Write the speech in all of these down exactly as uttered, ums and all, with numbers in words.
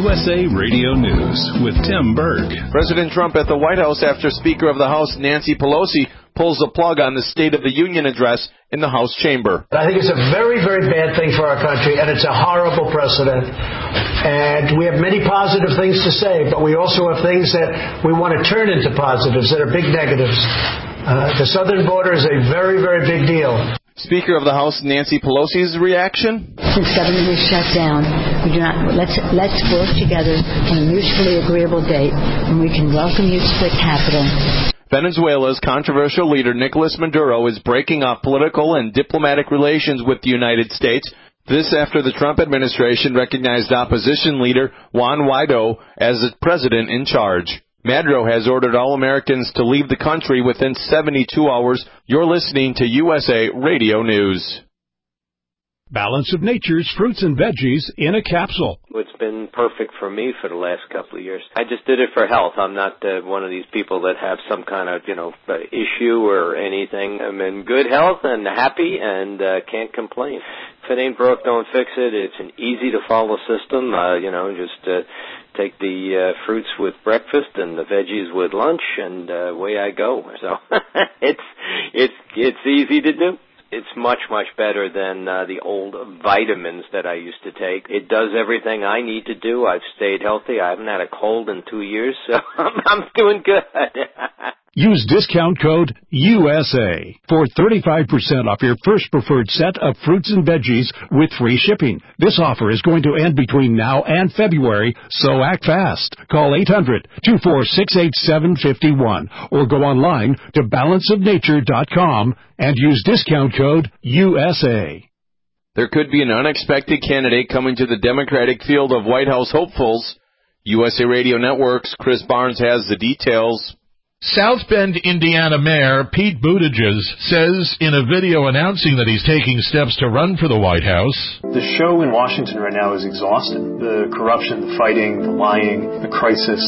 U S A Radio News with Tim Berg. President Trump at the White House after Speaker of the House Nancy Pelosi pulls the plug on the State of the Union address in the House chamber. I think it's a very, very bad thing for our country, and it's a horrible precedent. And we have many positive things to say, but we also have things that we want to turn into positives that are big negatives. Uh, the southern border is a very, very big deal. Speaker of the House Nancy Pelosi's reaction? Since government is shut down, we do not let's let's work together on a mutually agreeable date when we can welcome you to the Capitol. Venezuela's controversial leader Nicolas Maduro is breaking off political and diplomatic relations with the United States. This after the Trump administration recognized opposition leader Juan Guaido as the president in charge. Maduro has ordered all Americans to leave the country within seventy-two hours. You're listening to U S A Radio News. Balance of Nature's fruits and veggies in a capsule. It's been perfect for me for the last couple of years. I just did it for health. I'm not uh, one of these people that have some kind of, you know, uh, issue or anything. I'm in good health and happy and uh, can't complain. If it ain't broke, don't fix it. It's an easy-to-follow system. Uh, you know, just uh, take the uh, fruits with breakfast and the veggies with lunch, and uh, away I go. So it's it's it's easy to do. It's much, much better than uh, the old vitamins that I used to take. It does everything I need to do. I've stayed healthy. I haven't had a cold in two years, so I'm, I'm doing good. Use discount code U S A for thirty-five percent off your first preferred set of fruits and veggies with free shipping. This offer is going to end between now and February, so act fast. Call eight hundred, two four six, eight seven five one or go online to balance of nature dot com and use discount code U S A. There could be an unexpected candidate coming to the Democratic field of White House hopefuls. U S A Radio Network's Chris Barnes has the details. South Bend, Indiana Mayor Pete Buttigieg says in a video announcing that he's taking steps to run for the White House, "The show in Washington right now is exhausting. The corruption, the fighting, the lying, the crisis,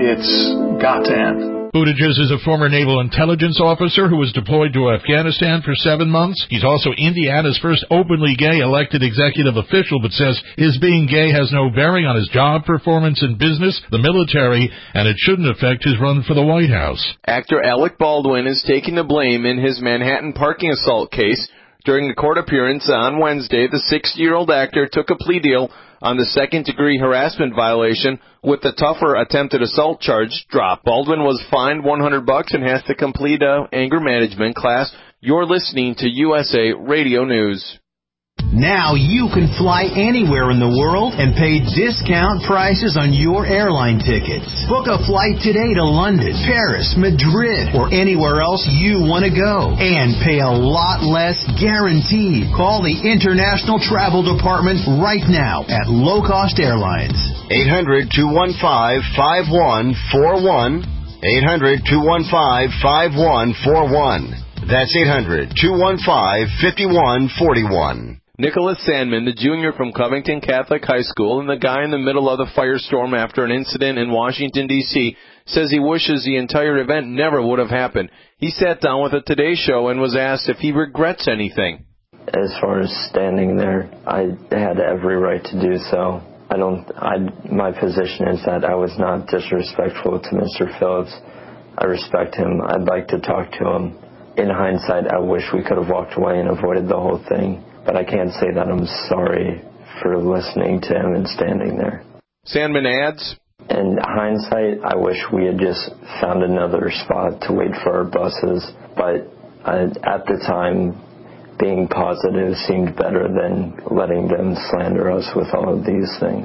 it's got to end." Buttigieg is a former naval intelligence officer who was deployed to Afghanistan for seven months. He's also Indiana's first openly gay elected executive official, but says his being gay has no bearing on his job performance in business, the military, and it shouldn't affect his run for the White House. Actor Alec Baldwin is taking the blame in his Manhattan parking assault case. During a court appearance on Wednesday, the sixty-year-old actor took a plea deal on the second-degree harassment violation with the tougher attempted assault charge dropped. Baldwin was fined one hundred bucks and has to complete a anger management class. You're listening to U S A Radio News. Now you can fly anywhere in the world and pay discount prices on your airline tickets. Book a flight today to London, Paris, Madrid, or anywhere else you want to go. And pay a lot less guaranteed. Call the International Travel Department right now at Low Cost Airlines. eight hundred, two one five, five one four one. eight hundred, two one five, five one four one. That's eight hundred, two one five, five one four one. Nicholas Sandman, the junior from Covington Catholic High School and the guy in the middle of the firestorm after an incident in Washington, D C, says he wishes the entire event never would have happened. He sat down with the Today Show and was asked if he regrets anything. As far as standing there, I had every right to do so. I don't, I, my position is that I was not disrespectful to Mister Phillips. I respect him. I'd like to talk to him. In hindsight, I wish we could have walked away and avoided the whole thing. But I can't say that I'm sorry for listening to him and standing there. Sandman adds, in hindsight, I wish we had just found another spot to wait for our buses. But I, at the time, being positive seemed better than letting them slander us with all of these things.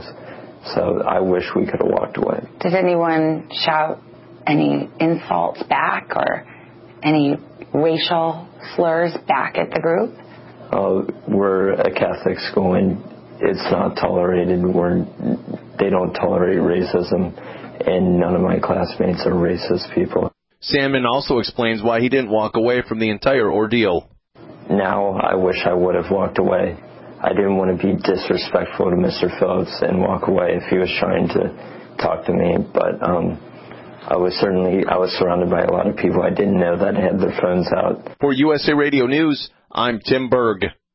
So I wish we could have walked away. Did anyone shout any insults back or any racial slurs back at the group? Uh, we're a Catholic school, and it's not tolerated. We're, they don't tolerate racism, and none of my classmates are racist people. Sandman also explains why he didn't walk away from the entire ordeal. Now I wish I would have walked away. I didn't want to be disrespectful to Mister Phillips and walk away if he was trying to talk to me, but um, I was certainly, I was surrounded by a lot of people I didn't know that had their phones out. For U S A Radio News, I'm Tim Berg.